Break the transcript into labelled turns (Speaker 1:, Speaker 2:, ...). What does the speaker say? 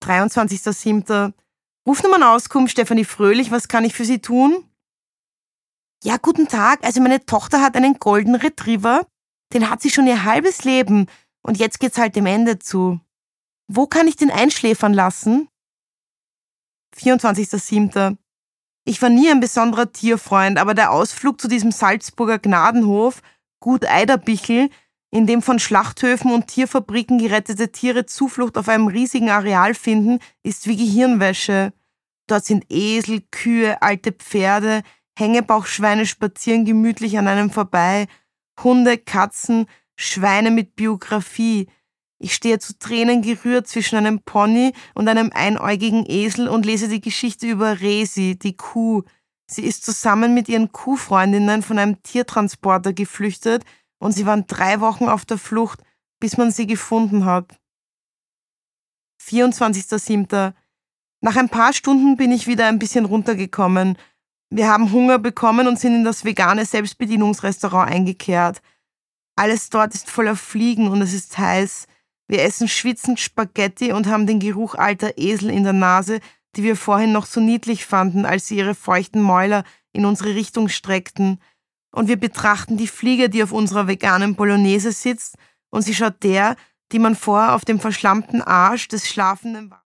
Speaker 1: 23.07. Rufnummernauskunft Stefanie Fröhlich, was kann ich für Sie tun? Ja, guten Tag. Also meine Tochter hat einen Golden Retriever, den hat sie schon ihr halbes Leben und jetzt geht's halt dem Ende zu. Wo kann ich den einschläfern lassen? 24.07. Ich war nie ein besonderer Tierfreund, aber der Ausflug zu diesem Salzburger Gnadenhof, Gut Eiderbichel, in dem von Schlachthöfen und Tierfabriken gerettete Tiere Zuflucht auf einem riesigen Areal finden, ist wie Gehirnwäsche. Dort sind Esel, Kühe, alte Pferde, Hängebauchschweine spazieren gemütlich an einem vorbei, Hunde, Katzen, Schweine mit Biografie. Ich stehe zu Tränen gerührt zwischen einem Pony und einem einäugigen Esel und lese die Geschichte über Resi, die Kuh. Sie ist zusammen mit ihren Kuhfreundinnen von einem Tiertransporter geflüchtet und sie waren 3 Wochen auf der Flucht, bis man sie gefunden hat. 24.07. Nach ein paar Stunden bin ich wieder ein bisschen runtergekommen. Wir haben Hunger bekommen und sind in das vegane Selbstbedienungsrestaurant eingekehrt. Alles dort ist voller Fliegen und es ist heiß. Wir essen schwitzend Spaghetti und haben den Geruch alter Esel in der Nase, die wir vorhin noch so niedlich fanden, als sie ihre feuchten Mäuler in unsere Richtung streckten. Und wir betrachten die Fliege, die auf unserer veganen Bolognese sitzt, und sie schaut der, die man vorher auf dem verschlammten Arsch des schlafenden